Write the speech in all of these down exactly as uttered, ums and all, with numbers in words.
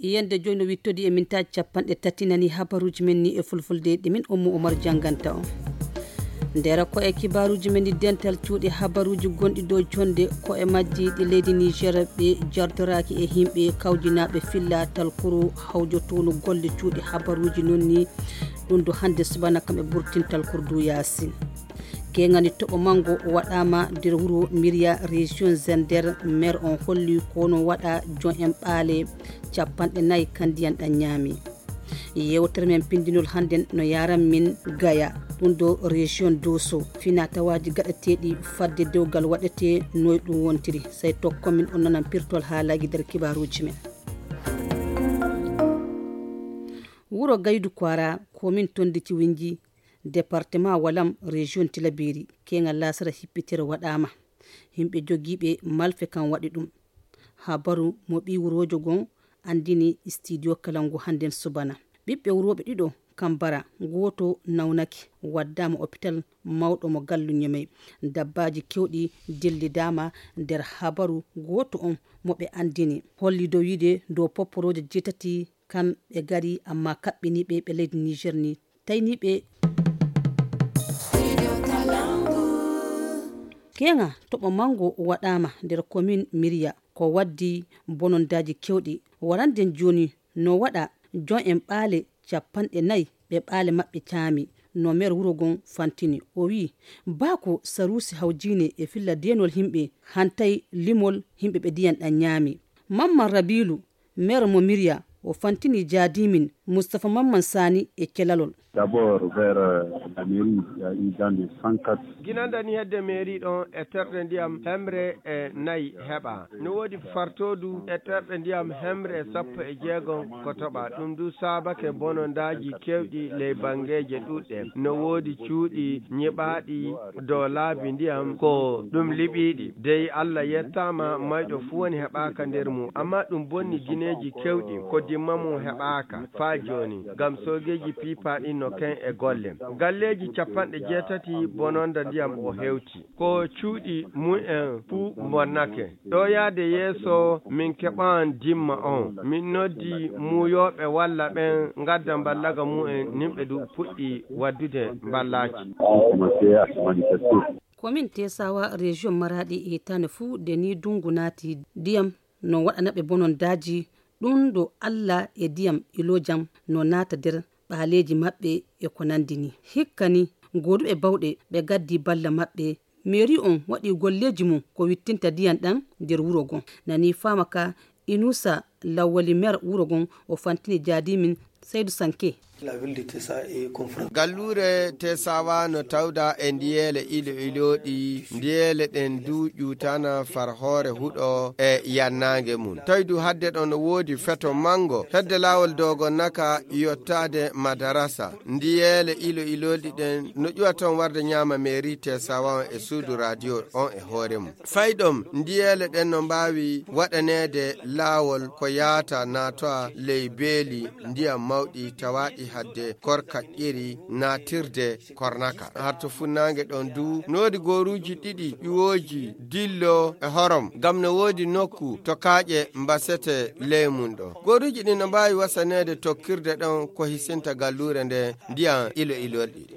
yende joni wittodi e mintaji capanɗe tati nani habaruji men ni e fulfulde ɗimin Oumou Oumar janganta on ndera ko e kibaruji men dental cuuɗi habaruji gonɗi dow jonde ko e majji ɗi leydi Niger ɓe jardoraki e himɓe kawjinaɓe filla talkuru hawjotono golle cuuɗi habaruji non ni ɗum do hande subana kamɓe burtintal kurdu yasin kengani toɓo mango waɗama nder wuro Miria région Zender maire on holli kono waɗa jon en ɓaale capanɗe nayyi kandiyan ɗan ñaami yewtere men pindinol handen no yaran min Gaya ɗum do région Dosso fina tawaji gaɗateɗi fadde dewgal waɗete noy ɗum wontiri say tokko min on nanan pirtol haalaji nder kibaruji men wuro Gaydou Kwara komin tonditi winji département Walam région Tilaberi kengal lasara hippitere waɗama himɓe jogiiɓe malfe kan waɗi ɗum habaru mo ɓi wurojo gon andini studio Kalangu handen subana ɓiɓɓe wuroɓe ɗiɗo kambara goto nawnaki waddama hôpital mawɗo mo gallu Ñemey dabbaji kewɗi dillidama nder habaru goto on moɓe andini holli dow yide dow popporoje jeetati kan ɓe gari amma kaɓɓiniɓe ɓe leydi Niger ni tayniɓe kenga toɓo mango waɗama nder commune Miria ko waddi bonondaji kewɗi waranden joni no waɗa jon en ɓaale capanɗe nayyi ɓe ɓaale maɓɓe caami no maire wuro gon fantini o wi bako sarusi hawjine e filla denol himɓe hantay limol himɓe ɓe diyan ɗan ñaami Mamman Rabilu maire mo Miria o fantini jaadimin Moustapha Mamman Sani e kelalol d'abord vers euh, la mairie il y a eu dans les cent quatre ginandani hedde mairie ɗon e terɗe ndiyam hemre e nayyi heɓa no woodi fartodu e terɗe ndiyam hemre e sappo e jeegon ko toɓa ɗum du sabake bonondaji kewɗi ley bangeje ɗuɗɗe no woodi cuuɗi nyiɓaɗi dow laabi ndiyam ko ɗum liɓiɗi dey Allah yettama mayɗo fu woni heɓaka nder mum amma ɗum bonni guineji kewɗi ko dimma mum heɓaka fa joni gam sogeji pipaɗi no ken e golle galleji capanɗe jeetati bononda ndiyam o hewti ko cuuɗi mumen fu bonnake ɗo yaade yeeso min keɓan dimma on min noddi muyoɓe walla ɓen gadda ballaga mumen nimɓe du puɗɗi waddude ballaji komin tesawa région Maradi e tane fu de ni dungu naati diyam no waɗanaɓe bonondaji ɗum ɗo Allah e diyam ilojam no naata nder ɓaaleji maɓɓe e ko nandini hikkani goduɓe bawɗe ɓe gaddi balla maɓɓe mairie on waɗi golleji mum ko wittinta diyan ɗan nder wuro gon nani famaka Inusa Lawali maire wuro gon o fantini jaadimin Seydou Sanke La ville de Tessa est confrontée. Gallure Tessawa no tawda e ndiyele ilo iloɗi ndiyele ɗen du ƴutana far hoore huɗo e yannange mum tawdu hadde ɗon no woodi feto mango hedde lawol dogo naka yottade madarasa ndiyele ilo iloɗi ɗen no ƴuwaton warde ñama mairie Tessawa e suudu radio on e hoore mum fayɗom ndiyele ɗen no mbawi waɗanede lawol ko yaata natoa ley beeli ndiyam mawɗi tawaɗi hadde korka ƴeri natirde kornaka harto funnange ɗon du noodi goruji ɗiɗi ƴuwoji dillo e horom gam no woodi nokku to kaaƴe mbasete ley mum ɗo goruji ɗi no mbawi wasanede tokkirde ɗon ko hisinta gallure nde ndiyam ilo ilolɗi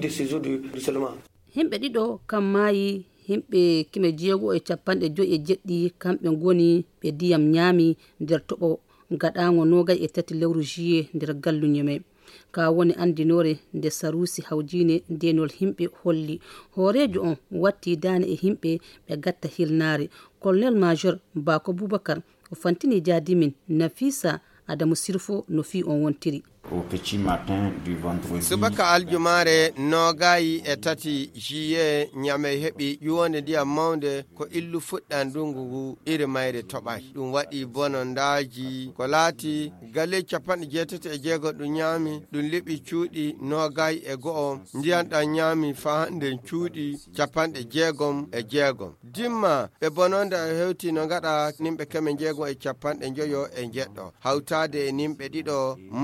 himɓe ɗiɗo kam maayi himɓe kime jeego e capanɗe joyi e jeɗɗi kamɓe goni ɓe diyam ñaami nder toɓo gaɗago nogay e tati lewru juillet nder gallu Ñemey ka woni andinore nde sarusi hawjine ndenol himɓe holli hoorejo on watti dane e himɓe ɓe gatta hilnare colonel major Bako Boubacar o fantini jaadimin Nafisa Adamu Sirfo no fi on wontiri au petit matin du vendredi subaka aljumare nogayi e tati juillet Ñamey heɓi ƴuwonde ndiyam mawde ko illu fuɗɗan ndungu ngu iri mayre toɓay ɗum waɗi bonondaji ko laati galle capanɗe jeetati e jeegom ɗum ñaami ɗum liɓi cuuɗi nogayi e go'o ndiyam ɗam ñaami fa hande cuuɗi capanɗe jeegom e jeegom dimma ɓe bononda e hewti no gaɗa nimɓe keme jeegom e capanɗe joyo e jeɗɗo hawtade e nimɓe ɗiɗo mayɓe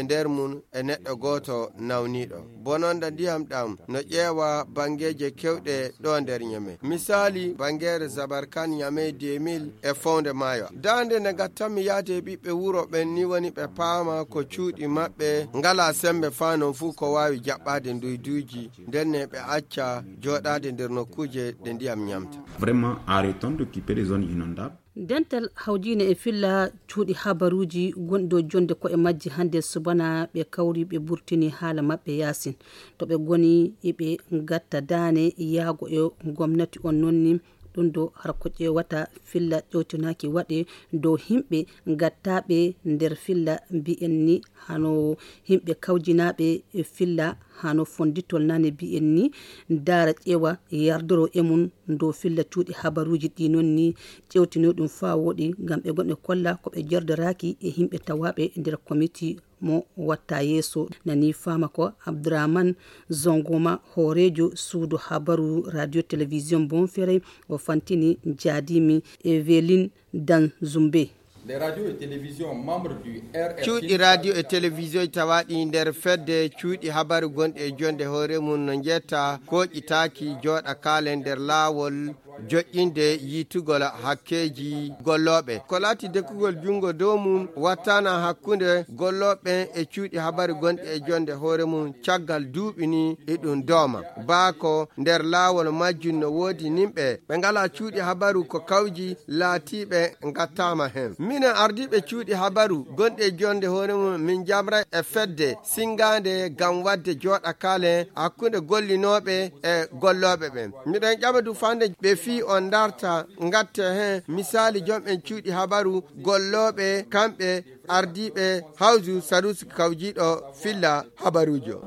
nder mum e neɗɗo goto nawniɗo bononda ndiyam ɗam no ƴeewa bangeje kewɗe ɗo nder ñame. Misali bangere Zabarkan ñame deux mille e fonde mayo dande ne gattami yaade ɓiɓɓe wuro ɓen ni woni ɓe paama ko cuuɗi maɓɓe ngala sembe fa non fu ko wawi jaɓɓade nduyduji ndenne ɓe acca joɗade nder nokkuje ɗe ndiyam ñamta. Vraiment arrêtons d'occuper des zones inondables. dental hawjine e filla cuuɗi habaruji gonɗo jonde ko e majji hande subana ɓe kawri ɓe burtini haala maɓɓe yasin to ɓe goni eɓe gatta dane yaago e gomnati on nonni ɗum do har ko ƴewata filla ƴewtinaki waɗe dow himɓe gattaɓe nder filla mbi'en ni hano himɓe kawjinaɓe e filla hano fonditol nane mbi'en ni dara ƴeewa yardoro e mum dow filla cuuɗi habaruji ɗi noon ni ƴewtino ɗum fa woɗi ngam ɓe gonɓe kolla ko ɓe jordaraki e himɓe tawaɓe nder comité mo watta yeso nani fama ko Abdourahmane Zongoma horejo suudu habaru radio télévision Bonferré o fantini jadimi Eveline Danzumbe. Les radios et télévisions membres du R R T cuuɗi radio e télévision tawaɗi nder fedde cuuɗi habaru gonɗe e jonde hoore mum no jetta koƴƴitaki joɗa kaale nder laawol joƴƴinde yitugol hakkeji golloɓe ko laati dekkugol jungo dow mum wattana hakkunde golloɓe e cuuɗi habaru gonɗe e jonde hoore mum caggal duuɓini e ɗum dooma baako nder laawol majjum no woodi nimɓe ɓe ngala cuuɗi habaru ko kawji laatiɓe gattama hen. minen ardiɓe cuuɗi habaru gonɗe e jonde hoore mum min jamra e fedde singade gam wadde joɗa kaale hakkunde gollinoɓe e golloɓe ɓen. miɗen ƴamadu fande ɓe fi on darta gatte hen misali jomɓen cuuɗi habaru golloɓe kamɓe ardiɓe hawju sarusi kawjiɗo filla habarujo.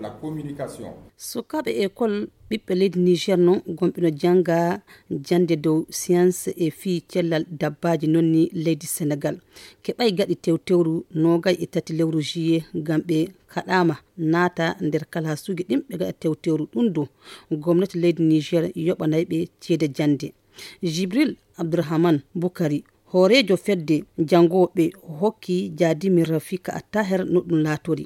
sukaɓe école ɓiɓɓe leydi Niger noon gonɓe no janga jande dow science e fi cellal dabbaji nonni leydi Sénégal keɓay gaɗi tewtewru nogay e tati lewru juillet ngam ɓe kaɗama naata nder kala sugi ɗimɓe gaɗa tewtewru ɗum do gomnati leydi Niger yoɓanayɓe ceede jande. Jibril Abdourahmane Boukari horejo fedde jangoɓe hokki jadimi Rafika Attaher no ɗum laatori.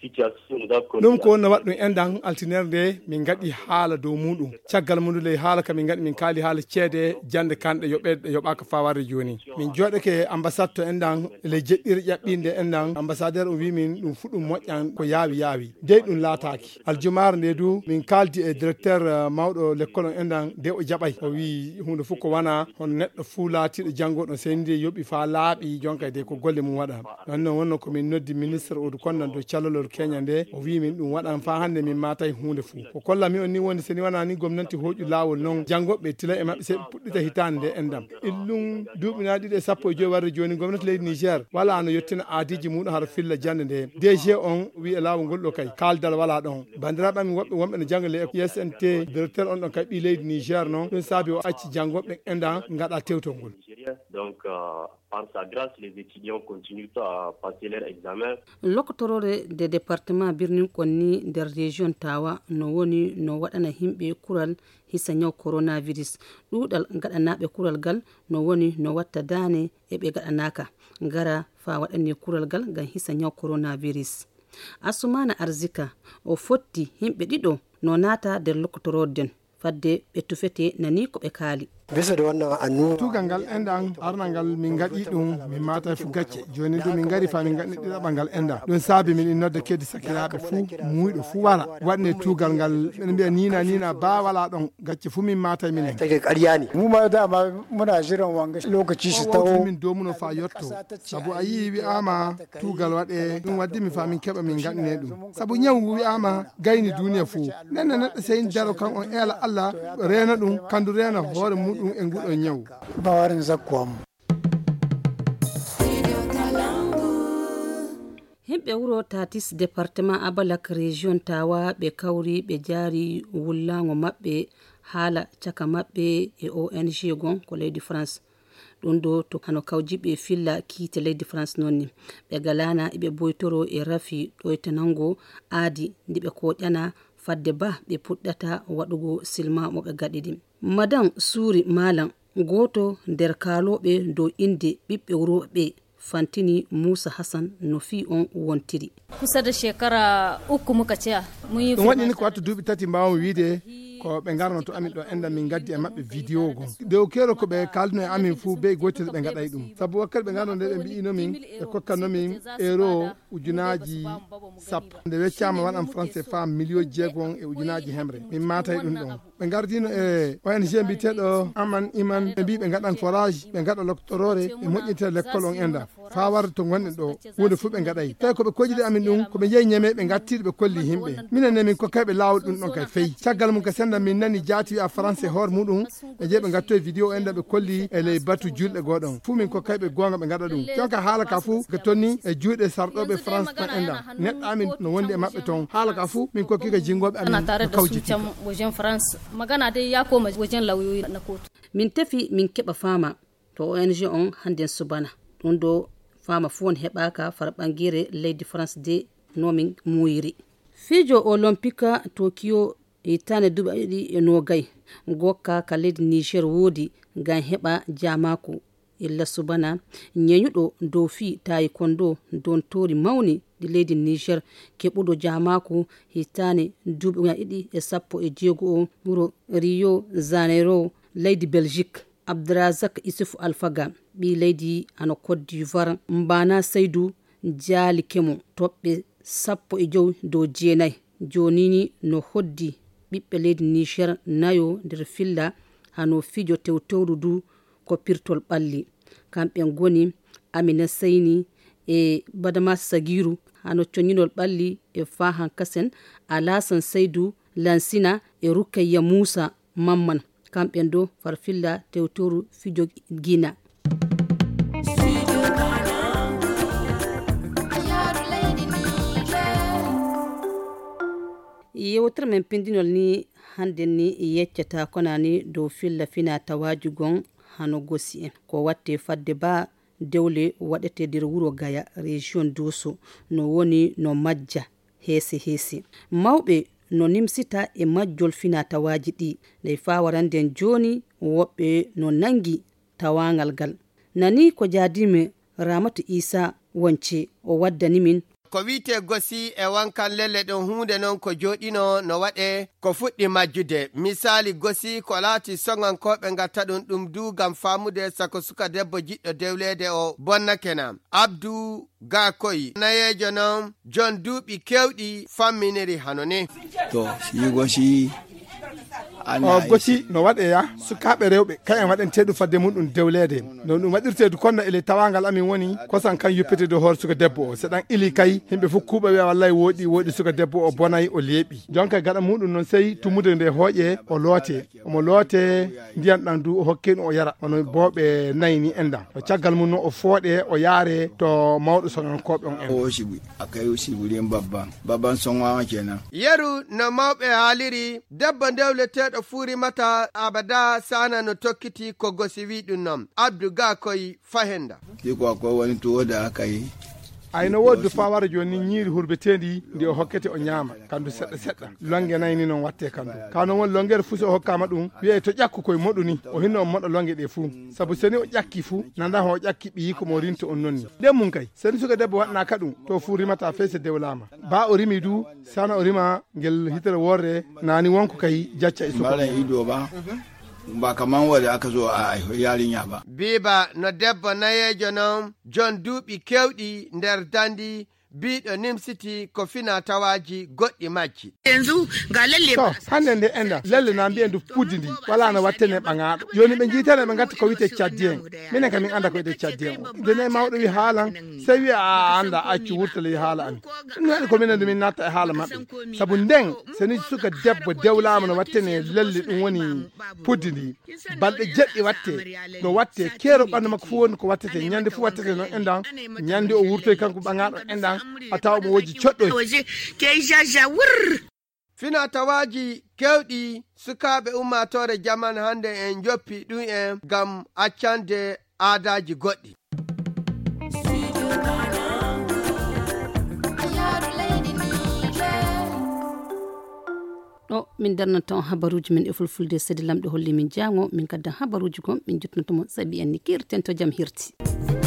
ɗum ko wonna waɗɗum endan altinere nde min gaɗi haala dow muɗum caggal mudule haala ka min gaɗi min kaali haala ceede jande kanɗe yoɓede yoɓaka fawarde joni min joɗake ambassade to endan le jeɗɗiri ƴaɓɓinde endan ambassadeur o wi min ɗum fuɗɗum moƴƴan ko yaawi yaawi dey ɗum laataki aljumare nde du min kaldi e directeur mawɗo l'école o endan de o jaɓay o wi hunde fof ko wana hono neɗɗo fuu laatiɗo janggoɗo seydi yoɓi fa laaɓi jonka de ko golle mum waɗa ɗon noon wonno komin noddi ministre odu konnan do calolor Kenya nde o wi min ɗum waɗan fa hande min matay hunde fuu ko kolla mi on ni wonde seni wana ni gomnati hoƴu lawol noon janggoɓe tila e mabɓe seɓe puɗɗita hitande nde endam illum duuɓina ɗiɗi e sappo e joyi warde joni gomnati leydi Niger wala no yettina aadiji muɗum har filla jande nde D G on wi e lawol ngol ɗo kay kaldal wala ɗon bandiraɓe amin woɓɓe wonɓe no jangga le I S N T directeur on ɗon kay ɓi leydi Niger noon ɗum saabi o acci janggoɓe endan gaɗa tewtol ngol. Donc, euh, par sa grâce, les étudiants continuent à passer leur examen. Lokotorore de département birnin konni der région Tawa no woni no waɗana himɓe kural hisa nyaw coronavirus ɗuɗal gaɗanaɓe kural gal no woni no watta dane e ɓe gaɗanaka ngara fa waɗanne kural gal ngam hisa nyaw coronavirus. Asumana Arzika o fotti himɓe ɗiɗo no nata der lokotorode den fadde ɓe tufete nani ko ɓe kaali. bisa da wannan annu tugal ngal endan arnangal min gaɗi ɗum min mata fu gacce joni ɗum min gari fa min gaɗi ɗiɗaɓal ngal enda ɗum saabi min nodda keddi sakiraɓe fuu muyɗo fuu wara waɗne tugal ngal ɓen mbiya nina nina ba wala ɗon gacce fu min mata minen take ƙarya ne mu ma dama muna jiran wanga lokaci shi tawo min domuno fa yotto sabu a yi wi'ama tugal waɗe ɗum waddi mi fa min keɓa min gaɗine ɗum sabu ñawu wi'ama gayni duniya fuu nenne neɗɗo sey daro kan on ela Allah rena ɗum kandu rena hoore muɗum ɗum e nguɗo ñaw bawarin zakkuwam. himɓe wuro Tatis département Abalak région Tawa ɓe kawri ɓe jaari wullago maɓɓe haala caka maɓɓe e O N G gon ko leydi France ɗum ɗo to hano kawjiɓe filla kiite leydi France nonni ɓe galana eɓe boytoro e rafi ɗoytanango aadi ndi ɓe koƴana fadde ba ɓe puɗɗata waɗugo silma mo ɓe gaɗiɗi. Madame Suri Malam goto nder kaloɓe dow inde ɓiɓɓe wuroɓe Fantini Musa Hassan no fi on wontiri. Kusa da shekara uku muka ce mun yi wani ni ko wata dubi tati mbawo wiide ko be ngarno to amin do enda min gaddi e mabbe video go de o kero ko be kalno e amin fu be gotel be ngaday dum sabu wakkal be ngarno de be bi ino min e kokkanno min euro ujunaji sap de weccama wan am français fa million jeegon e ujunaji hemre min matay dum don be ngardino e O N G mbiteɗo aman iman be bi be ngadan forage be ngada doctorore e moƴƴite l'école on enda fa war to gonnen do wonde fu be ngaday tay ko be kojide amin dum ko be jeey nyeme be ngartide be kolli himbe minen min ko kaybe lawol dum don kay fey tagal mun ka senda min nani jaati a français hor mudum be jeebe ngatto video enda be kolli e ley batu julde godon fu min ko kaybe gonga be ngada dum tonka hala ka fu ko tonni e juude sardobe france tan enda neddo amin no wonde e mabbe ton hala ka fu min ko kika jingobe amin kawjiti wajen france magana dai ya koma wajen lauyoyi na kotu min tafi min keba fama to O N G on handen subana don do fama fu won hebaka far bangire leydi france de nomin muyiri fijo olympique Tokyo itane duba idi enogay gokka kalid Niger wodi gan heba jamako illa subana nyenyudo do fi taekwondo don tori mawni di leydi Niger kebudo jamako hitane duba idi e sappo e jego muro Rio Janeiro leydi Belgique Abdrazak Isuf Alfaga bi leydi ano Côte d'Ivoire Mbana Seydou Jali Kemo tobbe sappo e jow do jeenay jonini no hoddi ɓiɓɓe leydi Niger nayo nder filla hano fijo tewtowru du ko pirtol ɓalli kamɓe goni Amina Seyni e Badama Sagiru hano coñinol ɓalli e Fahan Kasen Alasan Seydou Lansina e Rukayya Musa Mamman kamɓe do farfilla tewtowru fijo Gina. Yewtra men pindinol ni handen ni yeccata konani do filla fina tawajugon hano gosi en ko watte fadde ba dewle wadete der wuro Gaya region Doso no woni no majja hesi hesi mawbe no nimsita e majjol fina tawaji di ne fawaranden joni wobbe no nangi tawangal gal nani ko jadime Ramatu Isa wonce o waddani min ko wite gosi e wankan lelle don hunde non ko jodino no wade ko fuddi majjude misali gosi ko lati songan ko be ngatta dum dum du gam famude sako suka debbo jiddo dewlede o bonna kenam Abdou Gakoy nayejo non John dubi kewdi famminiri hanone to si gosi o gosi no wade ya sukabe rewbe kay en waden tedu fadde mun dum dewlede no dum wadirte du konna ele tawangal amin woni kosan kan yuppete do hor suka debbo o sedan ili kay himbe fu kuba wi wallahi wodi wodi suka debbo o bonay o lebi donc gada mudum non sey tumude nde hoje o lote o mo lote ndiyan dan du o hokken o yara on bobe nayni enda o tiagal mun no o foode o yaare to mawdo sonon kobe on en o sibi akayo sibuli babba babban sonwa kenan yeru no mawbe haliri debbo dewlete do furi mata abada sana no tokkiti ko gosi widun nom Abdou Gakoy fahenda diko ko woni to da akai ayno woddu fawara joni nyiri hurbetendi ndi o hokkete o nyama kandu sedda sedda longe nayni non watte kandu kano won longere fu so hokkama dum wi'e to ƴakku koy moduni o hinno modo longe de fu sabu seni o ƴakki fu nanda ho ƴakki bi ko mo rinto on nonni dem mun kay seni suka debbo wadna kadum to fu rimata fese dewlama ba o rimi du sana o rima gel hitere worre nani wonko kay jacca isu mala ido ba ba kaman wanda aka zo a yarinya ba biba no debbo nayejo non John dubi kewdi nder dandi biɗo nimsiti ko fina tawaji goɗɗi majji yanzu ga lalle ba hande nde enda lalle na mbi'en du pudindi wala no wattene ɓagaɗo joni ɓe jiitane ɓe gatta ko wite caddien minen kam min anda ko wite caddien o dene mawɗo wi haalan sey wi a anda accu wurtale haala an ɗum waɗi ko minen min natta e haala maɓɓe saabu nden seni suka debbo dewlama no wattene lalle ɗum woni puddindi balɗe jeɗɗi watte no watte keero ɓandu makko fu woni ko wattete ñande fu wattete noon endan ñande o wurtoy kanko ɓagaɗo endan ataw mo woji choddo ke jaja wur fina tawaji kewdi sukabe ummatore jaman hande en joppi dum en gam accande aadaji goddi ɗo min darnata on habaruji min e fulfulde sedi lamɗo holli min jango min kaddan habaruji gon min jutnotomo sabi en ni kirten to jam hirti